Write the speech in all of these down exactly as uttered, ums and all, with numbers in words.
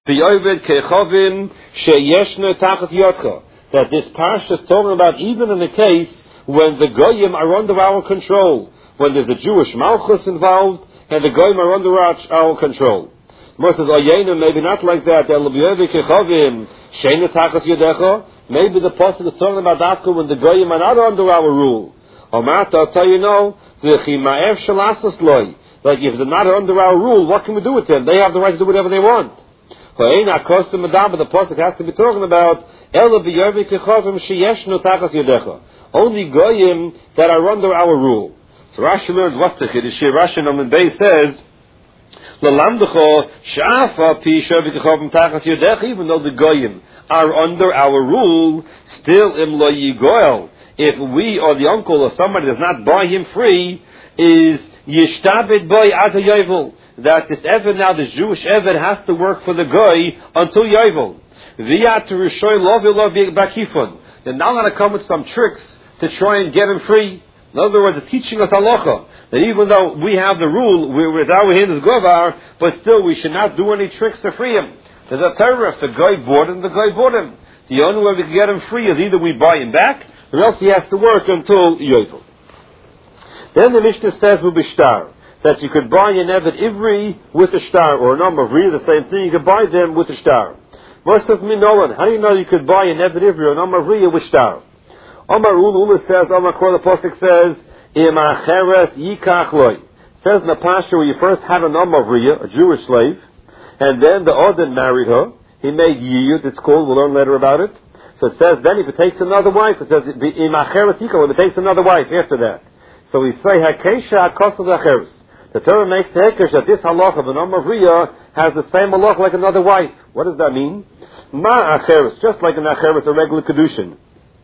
That this parsha is talking about even in the case when the goyim are under our control, when there's a Jewish malchus involved and the goyim are under our, our control. More says, maybe not like that. Maybe the pasuk is talking about after when the goyim are not under our rule. I'll tell you no. Like if they're not under our rule, what can we do with them? They have the right to do whatever they want. But the pasuk has to be talking about only goyim that are under our rule. So Rashi learns what's the chiddush here. Rashi Nomen Beis says, even though the goyim are under our rule, still im lo yigoel, if we or the uncle or somebody does not buy him free, is yishtabed boy at yovel, that this eved now, the Jewish eved has to work for the goy until yovel. Via to rishoy lovil bakifon. They're not going to come with some tricks to try and get him free. In other words, it's teaching us halacha that even though we have the rule, we're with our hands govar, but still we should not do any tricks to free him. There's a Torah, if the guy bought him, the guy bought him. The only way we can get him free is either we buy him back, or else he has to work until yovel. Then the Mishnah says, "Ubishtar," that you could buy an eved ivri with a star, or a number of really the same thing. You could buy them with a star. What says Minolan? How do you know you could buy an eved ivri or a number of riya with star? Omar Ula says, Omar Kor the pasuk says, "Im acheres yikach loy." Says in the pasture where you first had a number of riya, a Jewish slave, and then the Odin married her. He made yiyut. It's called. We'll learn later about it. So it says then if it takes another wife, it says im acheres yikach. If it takes another wife after that. So we say, Hakesha Kosav Acheres. The Torah makes the Hekesh that this halach of a number of Riyah has the same halach like another wife. What does that mean? Ma Acheres, just like an Acheres, a regular Kedushin.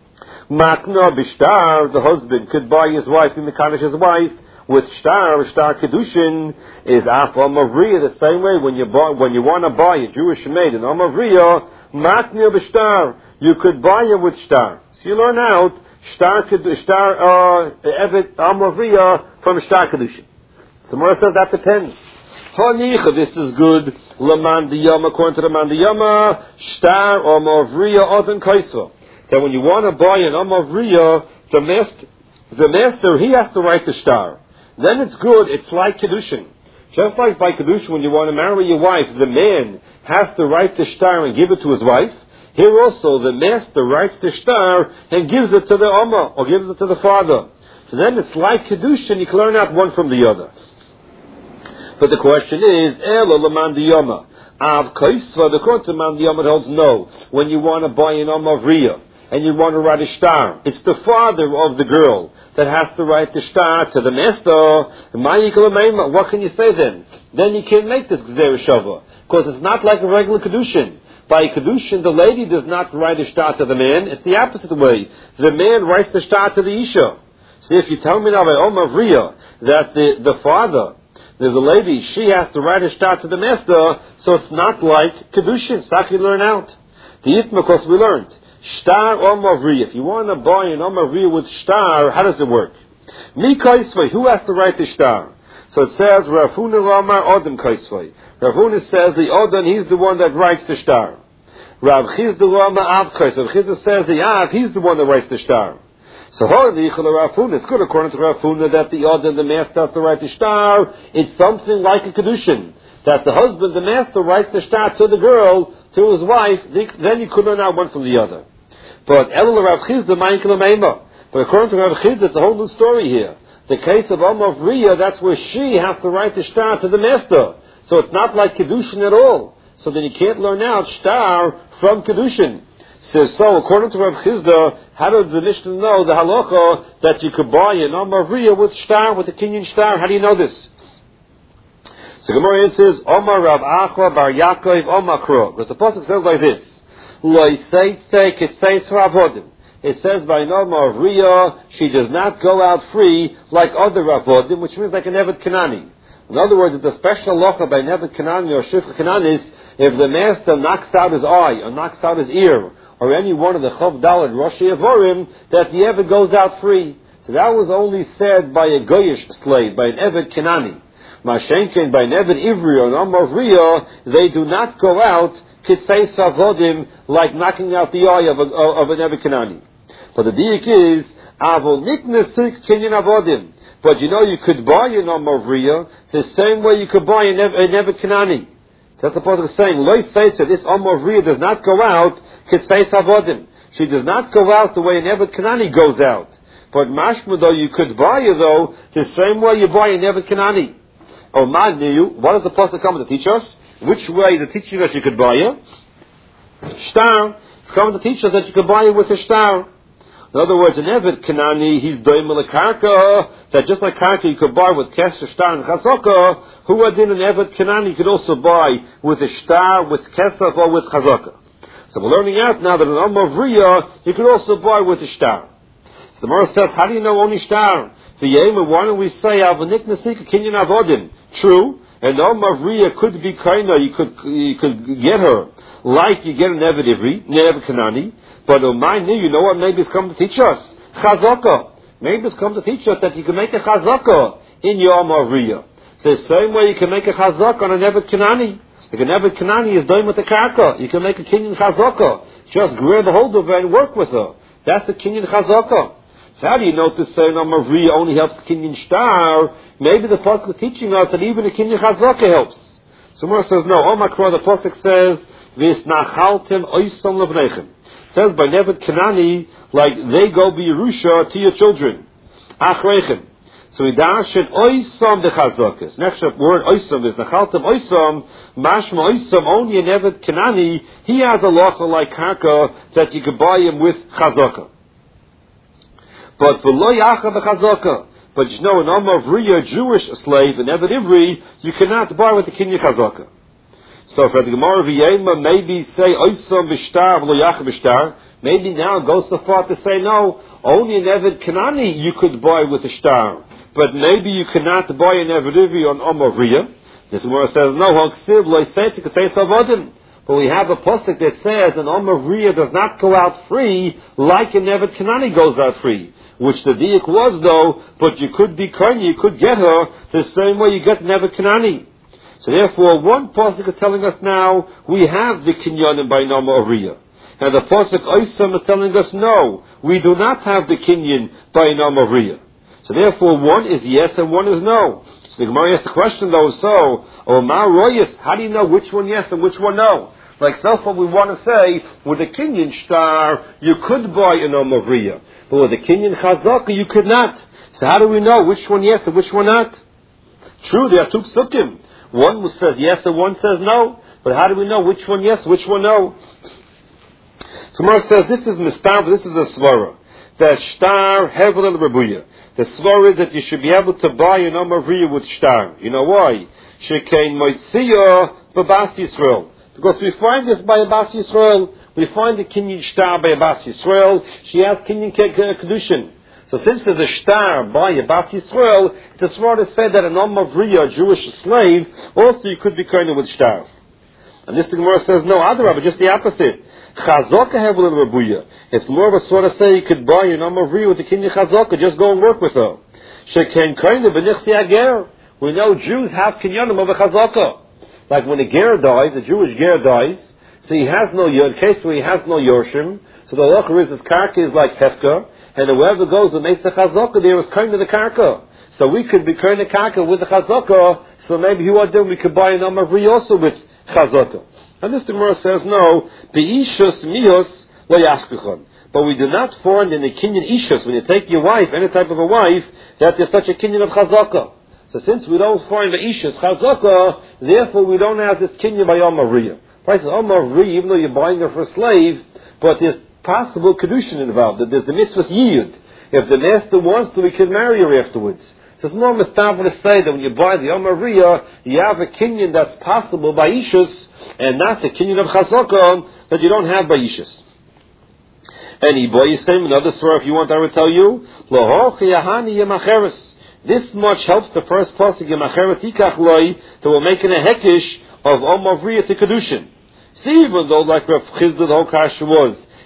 Makna Bishtar, the husband could buy his wife, in Mekanish his wife, with Shtar, Shtar Kedushin, is Afam of Riyah, the same way when you buy, when you want to buy a Jewish maid, an Am of Riyah, Makna Bishtar, you could buy her with Shtar. So you learn out, Shtar Shtar uh Evet Amavriya from Shtar Kedushin. So Mora says that depends. Hanicha, this is good. Laman Diyama, according to the Man Diyama, Shtar Amavriya Odin Kaisva. That when you want to buy an Amavriya, the master, the master, he has to write the Shtar. Then it's good. It's like Kedushin. Just like by Kedushin, when you want to marry your wife, the man has to write the Shtar and give it to his wife. Here also, the master writes the shtar and gives it to the Amma, or gives it to the father. So then it's like Kedushin, you can learn out one from the other. But the question is, Elo leman diyama. Av kaisva, the court of man diyama holds no. When you want to buy an Amma of Riyah, and you want to write a shtar, it's the father of the girl that has to write the shtar to the master. What can you say then? Then you can't make this Gzera Shava, because it's not like a regular Kedushin. By Kedushin, the lady does not write a shtar to the man. It's the opposite way. The man writes the shtar to the Isha. See, if you tell me now by Omar Vriya that the, the father, there's a lady, she has to write a shtar to the master, so it's not like Kedushin. So how can you learn out? The Yitma, of course, we learned. Shtar Omar Vriya. If you want to buy an Omar Vriya with shtar, how does it work? Mi Kaisvei, who has to write the shtar? So it says, Rav Huna Ramar Odin Kaisvei. Rav Huna says the Odin, he's the one that writes the shtar. Rav Chizda Rama Av Kaisvei. Rav Chizda says the Av, he's the one that writes the shtar. So Rav Huna, it's good according to Rav Huna that the Odin, the master, has to write the shtar. It's something like a Kedushin. That the husband, the master, writes the shtar to the girl, to his wife, then you could learn out one from the other. But El Rav Chizda Ma'ikla Meima. But according to Rav Chizda, it's a whole new story here. The case of Amma of Riyah, that's where she has to write the shtar to the master. So it's not like Kedushin at all. So then you can't learn out shtar from Kedushin. So, so according to Rav Chizda, how does the Mishnah know the halacha that you could buy an Amma of Riyah with shtar, with the Kenyan shtar? How do you know this? So Gemara says, Omar Rav Achwa Bar Yaakov Omar Kro. Because the pasuk says like this: Loi say say kitseis Ravodim. It says by Norma of Riyah, she does not go out free like other Ravodim, which means like an Evet Kanani. In other words, it's a special locha by an Evet Kanani or Shifra Kananis if the master knocks out his eye or knocks out his ear or any one of the Chav Dalad Roshi Avorim, that the Evet goes out free. So that was only said by a Goyish slave, by an Evet Kanani. Mashenken by Neved Ivri or Amavriya, they do not go out Kitzei Savodim like knocking out the eye of a, of a Neved Kanani. But the diak is Avol Niknesik Kinyan Avodim. But you know you could buy an Amavriya the same way you could buy a Neved Kanani. That's the pasuk saying, Loi Seitzer, this Amavriya does not go out Kitzei Savodim. She does not go out the way an Neved Kanani goes out. But mashma though, you could buy her though the same way you buy a Neved Kanani. Oh, Magniu, what does the pasuk come to teach us? Which way is it teaching us you could buy her? Shtar. It's coming to teach us that you could buy her with a shtar. In other words, an Neved Kanani, he's doimel a karka, that just like karka you could buy with keser, shtar, and chazaka, who had in an Neved Kanani you could also buy with a shtar, with kesef, or with chazaka. So we're learning out now that an Amavriya you could also buy with a shtar. The Gemara says, how do you know only shtar? The Yema, why don't we say Avanik Nasika Kinyan Avodim? True, and Amavriya could be kinda, you could you could get her like you get an Neved Ivri, Neved Kanani, but Umayni, you know what maybe it's come to teach us? Chazaka. Maybe it's come to teach us that you can make a chazaka in your Amavriya. The same way you can make a chazaka on a Neved Kanani. Like a Neved Kanani is doing with the karka. You can make a Kinyan chazaka. Just grab a hold of her and work with her. That's the Kinyan chazaka. So how do you know to say no Mavriya only helps Kinyan Shtar? Maybe the pasuk is teaching us that even the Kinyan Chazaka helps. So Mor says no. Omakra, the pasuk says V'isnachaltem oisam levnechem. It says by Neved Kanani, like they go be Yerusha to your children. Achreichem. So we dash it oisam the Chazakas. Next word oisam is nachaltem oisam. Mashma oisam only a Neved Kanani. He has a lacha like karka that you could buy him with Chazaka. But for lo yacha b'chazaka, but you know an Amavriya Jewish slave, an Eved Ivri, you cannot buy with the Kinyan Chazaka. So for the Gemara V'yema, maybe say oisam b'shtar v'lo yacha b'shtar. Maybe now go so far to say no, only an Eved Kanani you could buy with a shtar, but maybe you cannot buy an Eved Ivri on Amavriya. This Gemara says no. Haksiv lo yiseitzik k'seis avodim. But we have a pasuk that says an Amavriya does not go out free like an Eved Kanani goes out free. Which the diak was though, but you could be kind, you could get her the same way you get Neved Kanani. So therefore, one pasuk is telling us now we have the kinyanim by Nama Ariya, and the pasuk Oisam is telling us no, we do not have the kinyan by Nama Ariya. So therefore, one is yes and one is no. So the Gemara asks the question though, so Omar Royas, how do you know which one yes and which one no? Like so far we want to say, with a Kinyan shtar, you could buy an Amavriya. But with a Kinyan chazaka, you could not. So how do we know which one yes and which one not? True, there are two psukim. One says yes and one says no. But how do we know which one yes, which one no? So Gemara says, this is Mistav, this is a svara. That shtar, hevel and rebuya. The svara is that you should be able to buy an Amavriya with shtar. You know why? Shekein moitziya babas Yisrael. Because we find this by Abbas Yisrael. We find the Kinyan Shtar by Abbas Yisrael. She has Kinyan Kedushin. So since there's a Shtar by Abbas Yisrael, it's a to say that an Amavriya, a Jewish slave, also you could be kind with Shtar. And this Gemara says, no, Adarabah, just the opposite. Chazaka hevel in Rabuya. It's more of a sort of say you could buy an Amavriya with the Kinyan Chazaka, just go and work with her. Sheken kind of b'nichsi ager. We know Jews have Kinyanim of a Chazaka. Like when a ger dies, a Jewish ger dies, so he has no, in case where he has no Yorshim, so the halacha is his karka is like hefka, and whoever goes and makes the chazaka there is kind of the karka. So we could be kind of karka with the chazaka, so maybe he would do, we could buy an Amavri also with chazaka. And this Gemara says, no, the ishus miyos lo yashkuchon. But we do not find in the kinyan ishus, when you take your wife, any type of a wife, that there's such a kinyan of chazaka. So since we don't find the ishus chazaka, therefore we don't have this kinyan by Amavriya. Price is Amavriya, even though you're buying her for a slave, but there's possible kedushin involved. That there's the mitzvah yiyud. If the master wants to, we can marry her afterwards. So it's more mistav to say that when you buy the Amavriya, you have a kinyan that's possible by ishus, and not the kinyan of chazaka that you don't have by ishus. And Iboy is saying another story. If you want, I will tell you. Lohoch yahani yemacheres. This much helps the first pasuk in Macheret Ikach Loi that we're making a hekish of Amavriya to Kedushin. See, even though like Rav Chizda the whole kasha was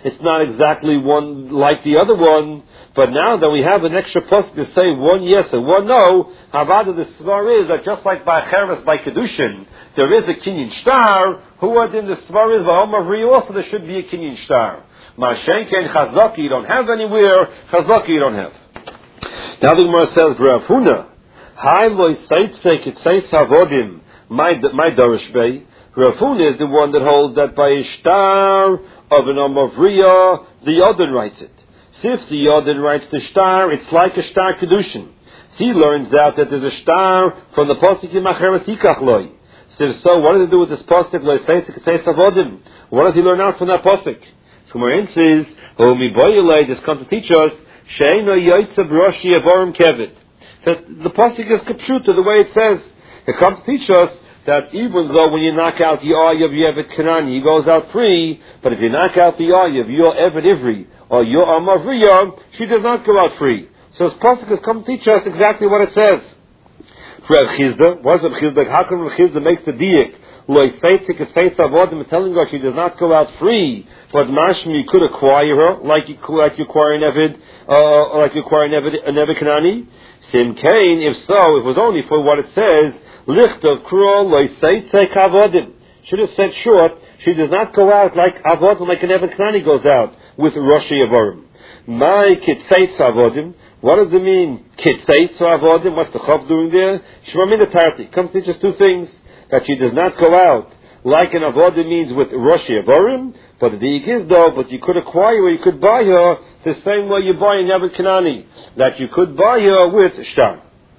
It's not exactly one like the other one, but now that we have an extra pasuk to say one yes and one no, Havada the svar is that just like by Cheres, by Kedushin, there is a Kinyan star, who are in the svar is Vahomavri also there should be a Kinyan star. Mashenke and Chazaki you don't have anywhere, Chazaki you don't have. Now the Gemara says, Rav Huna, Hai loy seitzek it says havodim, my my Dorish Bey. Rav Huna is the one that holds that by a star of an Amavriya, the Yodin writes it. See if the Yodin writes the star, it's like a star Kedushin. He learns out that there's a star from the Pasuk in Macheres Yikach Loi. So, so what does it do with this Pasuk? Loy seitzek it says havodim. What does he learn out from that Pasuk? Gemara says, "Oh, mi boyelei." This comes to teach us she'eno yoytzav roshi avorim kevet. That the pasuk is kapshuta the way it says. It comes to teach us that even though when you knock out the Ayyah of Yevet Kanani, he goes out free, but if you knock out the Ayyah of your Evet Ivri or your Amavriya, she does not go out free. So this pasuk has come to teach us exactly what it says. For Rav Chizda, what's Rav Chizda? How come Rav Chizda makes the diak? Loy seitzik et seitz avodim is telling her she does not go out free, but mashmi you could acquire her like you like you acquire an Evid, uh, like you acquire an Evid, an Evid Kanani. Sim Kain, if so, it was only for what it says. Lichtov kro loy seitzek avodim. Should have said short. She does not go out like avodim, like an Evid Kanani goes out with Roshi Avorim. My kitzeitz avodim. What does it mean? Kitzeitz avodim. What's the chav doing there? Shmamin the tarti comes to teach us two things. That she does not go out like an avodah means with Roshi Avorim, but the diik is though, but you could acquire her, you could buy her the same way you buy an Evid Kanani, that you could buy her with shtar.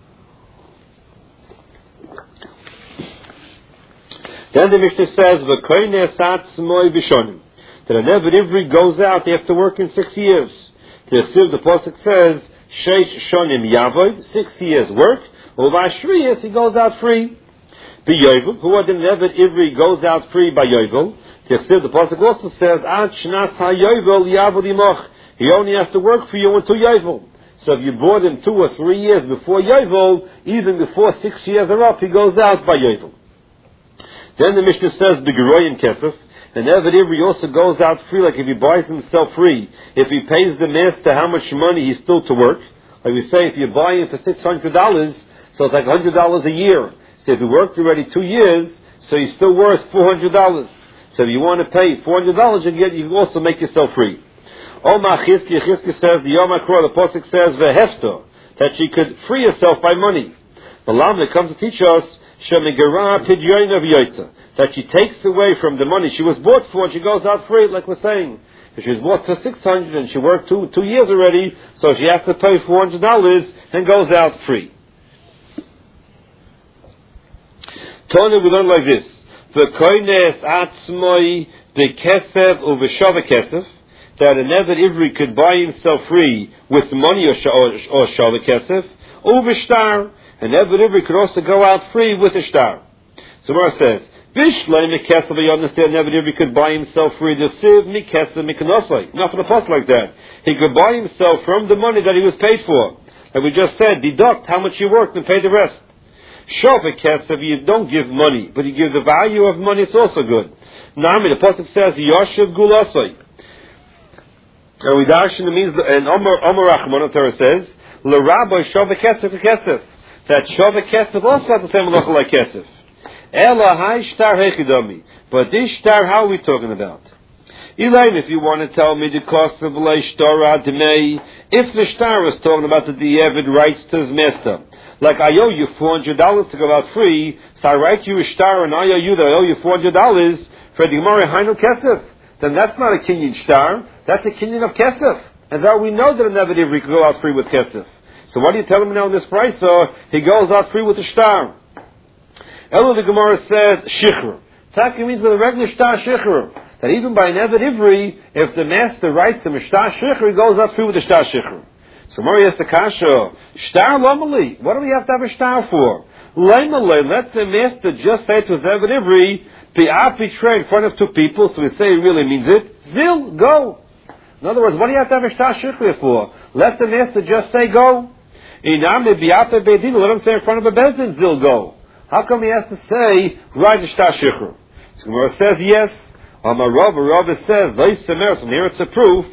Then the Mishnah says, "V'koine satzmoi b'shonim," that an Evid Ivri goes out after working six years. The Siv, the pasuk says, "Sheish shonim yavod," six years work. Uvashriyas, he goes out free. The Yovel, who had an Evid Ivri goes out free by Yovel. The pasuk also says, "Ad shnas haYovel yavod imoch." He only has to work for you until Yovel. So if you bought him two or three years before Yovel, even before six years are up, he goes out by Yovel. Then the Mishnah says, "Begeroyin kesef." An Evid Ivri also goes out free, like if he buys himself free. If he pays the master how much money he's still to work, like we say, if you buy him for six hundred dollars, so it's like one hundred dollars a year. So if you worked already two years, so he's still worth four hundred dollars. So if you want to pay four hundred dollars, you get, you can also make yourself free. Oma Chizki, Chizki says, the Yom HaKro, the Pasuk says, Vehefta, that she could free herself by money. The Lam comes to teach us, Shemigara Pidyoin of Yoitza, that she takes away from the money she was bought for and she goes out free, like we're saying. If she was bought for six hundred dollars and she worked two, two years already, so she has to pay four hundred dollars and goes out free. Tony, we learn like this: V'koines atzmoi b'kesef u'v'shava kesef, that an Evid Ivri could buy himself free with money or shava kesef, u'v'shtar, an Evid Ivri could also go out free with a shtar. So Mara says, Bishlei mikesef, you understand, an Evid Ivri could buy himself free. The siv mikesef mikanosai, not for the post like that. He could buy himself from the money that he was paid for. Like we just said, deduct how much you worked and pay the rest. Shova kesef, you don't give money, but you give the value of money, it's also good. Nami, the pasuk says, Yoshev gulasoi. And we darshan means, and Omer Rachman, the Torah says, L'rabbi shova kesef kesef. That shova kesef also has the same halacha like kesef. Ela hai shtar hechidami. But this shtar, how are we talking about? Elaine, if you want to tell me the cost of lei shtar admei, if the shtar was talking about that the Evid writes to his master, like I owe you four hundred dollars to go out free, so I write you a shtar and I owe you that I owe you four hundred dollars for the Gemara Hainu Kesef. Then that's not a Kinyan shtar, that's a Kinyan of Kesef. And that we know that an Evid Ivri could go out free with Kesef. So what are you telling me now in this price? So he goes out free with a shtar. Elo the Gemara says, Shichur. Taki means with a regular shtar Shichur. That even by an Evid Ivri, if the master writes him a shtar Shichur, he goes out free with a shtar Shichur. So Mari has the kasha, shtar lomali. What do we have to have a shtar for? Leimalei, let the master just say to his Evid Ivri, pi'api trade in front of two people, so we say he really means it. Zil, go. In other words, what do you have to have a shtar shikri for? Let the master just say go. Inami bi'api beidin, let him say in front of a bezdin, zil, go. How come he has to say, write a shtar shikri? So Gemara says yes. Amar Rava, Rava says, Zaysemer, from here it's a proof.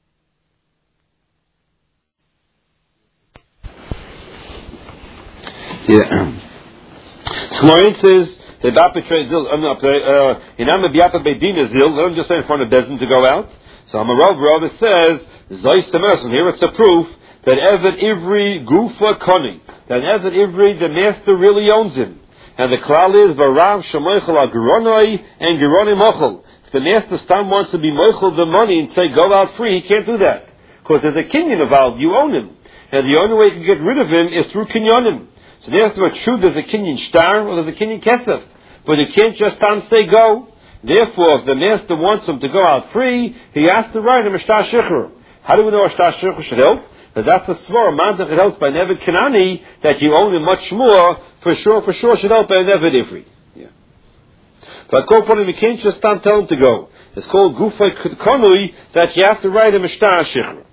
Yeah. Smorin says, the Bapatre Zil, I'm not, in Amma Biapa Bedina Zil, let him just say in front of Bezin to go out. So Amar Rava, Rava says, Zaysemer, from here it's a proof that Eved Ivri Gufa Koni, that Eved Ivri, the master really owns him. And the klal is, Varav Shamoichel Agronoi and Geroni Mochel. If the master Stam wants to be Mochel the money and say, go out free, he can't do that. Because there's a kinyan involved, you own him. And the only way you can get rid of him is through kinyanim. So therefore, it's true there's a kinyan star or there's a kinyan kesef. But you can't just Stam say go. Therefore, if the master wants him to go out free, he has to write him a shtar shikhr. How do we know a shtar shikhr should help? Because that's a svara, man that helps by Nevid Kanani, that you own him much more, for sure, for sure should help by Nevid Ivri. Yeah. But Koponim, you can't just Stam tell him to go. It's called Gufay Konui, that you have to write him a shtar shikhr.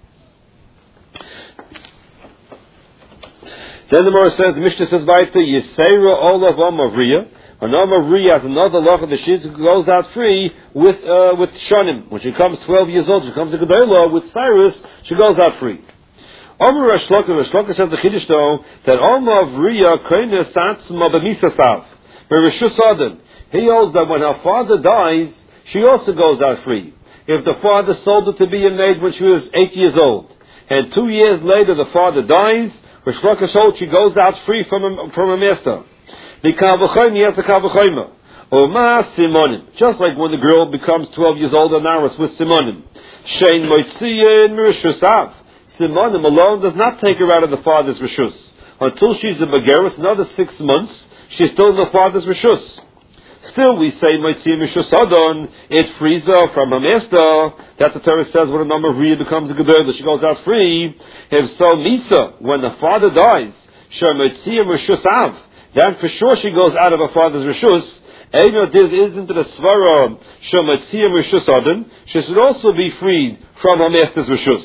Then the Gemara says, the Mishnah says, Vaita Yisera Olav Omavriya. An Omavriya has another law of the Shiz who goes out free with uh, with Shonim. When she comes twelve years old, she comes to Gedolah with Cyrus, she goes out free. Omer Rashloka, Rashloka says the Chiddush though, that Omavriya Koine Satzma B'misasav. Rishus Adon. He holds that when her father dies, she also goes out free. If the father sold her to be a maid when she was eight years old, and two years later the father dies, Rish Lakish holds she goes out free from a, from a master. The Kavachoyim, he has the Kavachoyim. Oma Simonim. Just like when the girl becomes twelve years old and now it's with Simonim. Shein Moitziyin Rishusav. Simonim alone does not take her out of the father's Rishus. Until she's a Begeris, another six months, she's still in the father's Rishus. Still, we say Moitziyin Rishus Adon, it frees her from her master. That the Torah says when a number of Riyah becomes a Gedolah, she goes out free. If so, Misa, when the father dies, Shemoitziyim Rishus Av, then for sure she goes out of her father's Rishus. Eino Diz isn't the Svara Shemoitziyim Rishus Adon, she should also be freed from her master's Rishus.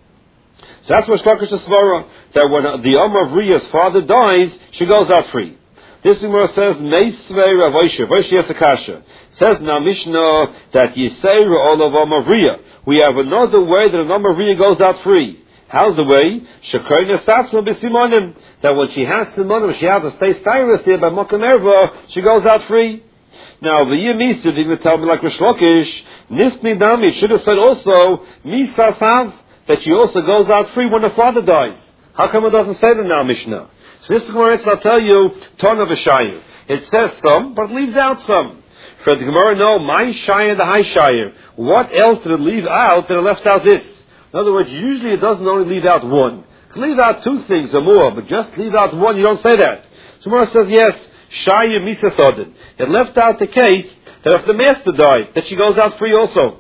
So that's what Shlokish Svara, that when the Amar of Riyah's father dies, she goes out free. This Gemara says, Meisvei Ravoisha, Voishi Yasakasha. Says in our Mishnah that Yisera Olav Amavriya. We have another way that an Amavriya goes out free. How's the way? Shekoina Satzma B'Simonim. That when she has Simonim, she has to stay Cyrus there by Mokum Erva, she goes out free. Now, the Yemisa didn't even tell me like Rish Lakish, Nisni Dami should have said also, Misa Sav, that she also goes out free when the father dies. How come it doesn't say that in our Mishnah? So this Gemara, I'll tell you, ton of a shayir. It says some, but it leaves out some. For the Gemara, no, my shayir, the high shayir. What else did it leave out that it left out this? In other words, usually it doesn't only leave out one. It can leave out two things or more, but just leave out one, you don't say that. So Gemara says, yes, shayir misa sodin. It left out the case that if the master dies, that she goes out free also.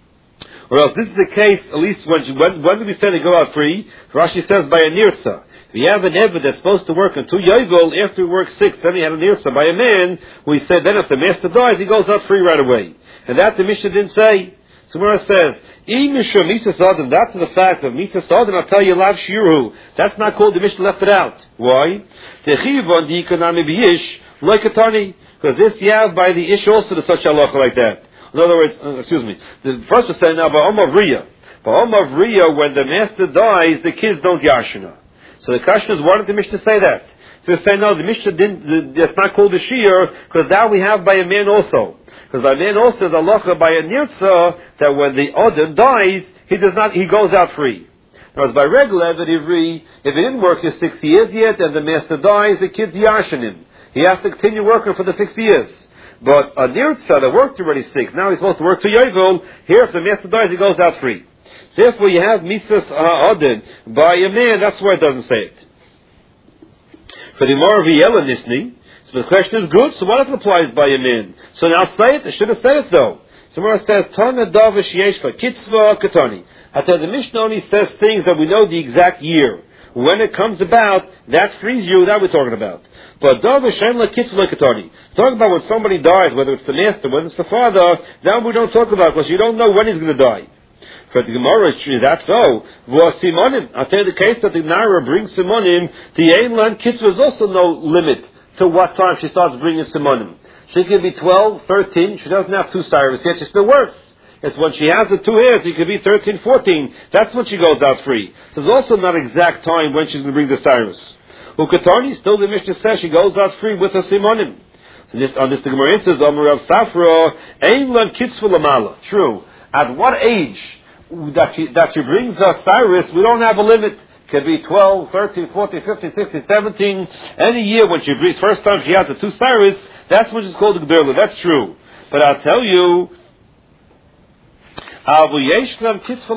Or else this is the case, at least when, she, when, when do we say they go out free? Rashi says by a nirtza. If you have an Eved that's supposed to work until Yovel, after he works six, then he had a nirtza by a man, we said then if the master dies, he goes out free right away. And that the Mishnah didn't say. So Gemara says, Imisha Misa Sadin, that's the fact of Misa Sadin, I'll tell you, Lav Shiru. That's not called, the Mishnah left it out. Why? Techivon di Ikonami Biyish, like a Tani. Because this you have by the Ish also to such a halacha like that. In other words, uh, excuse me, the first was saying now, by Omav Riyah. By Omav Riyah, when the master dies, the kids don't Yashina. So the Kashnas wanted the Mishnah to say that. So they say, no, the Mishnah didn't, the, that's not called a Shir, because that we have by a man also. Because by a man also is a halacha by a Nirtza, that when the Odin dies, he does not, he goes out free. Whereas by regular Eved Ivri, if he didn't work his six years yet, and the master dies, the kid's Yashin him. He has to continue working for the six years. But a Nirtza that worked already six, now he's supposed to work to Yovel, here if the master dies, he goes out free. Therefore, you have Misas Adin by a man, that's why it doesn't say it. For the Mar V'Yela Nisni, so the question is good, so what if it applies by a man? So now say it, it should have said it though. So Mar says, Tana Davish Yeshva, Kitzva Katani. I said the Mishnah only says things that we know the exact year. When it comes about, that frees you, that we're talking about. But Davish Shemla Kitzva Katani. Talk about when somebody dies, whether it's the master, whether it's the father, that we don't talk about because you don't know when he's going to die. For the Gemara, is that so? Was Simonim? I'll tell you the case that the Naira brings Simonim, the Einland Kisva is also no limit to what time she starts bringing Simonim. She could be twelve, thirteen. She doesn't have two cyrus yet. She's still worse. It's when she has the two hairs, it could be thirteen, fourteen. That's when she goes out free. So there's also not exact time when she's going to bring the cyrus. Ukatani, still the Mishnah says she goes out free with her simonim. So this, on this the Gemara answers, Amar Rav Safra, Ein lan kitzvu lamala. True. At what age that she, that she brings us cyrus, we don't have a limit. Could be twelve, thirteen, fourteen, fifteen, sixteen, seventeen. Any year when she brings, first time she has the two cyrus, that's when she's called a Gderla. That's true. But I'll tell you, Abu Yesh lam kitzvu